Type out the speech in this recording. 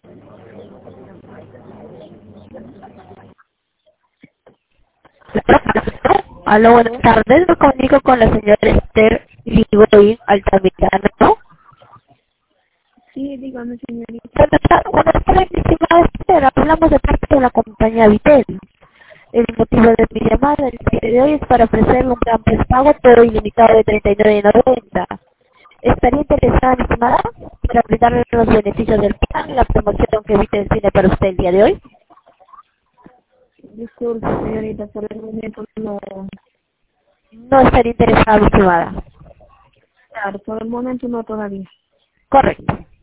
Aló, buenas tardes. Me comunico con la señora Esther Ligoy Altamirano. Sí, dígame, señorita. Buenas tardes, estimada Esther. Hablamos de parte de la compañía Vitel. El motivo de mi llamada el día de hoy es para ofrecerle un plan prepago todo ilimitado de 39.90. ¿Estaría interesada, mi estimada, para brindarle los beneficios del plan, la promoción que Vitel tiene para usted el día de hoy? Disculpe, señorita, por el momento no. No estaría interesada, mi estimada. Claro, por el momento no todavía. Correcto.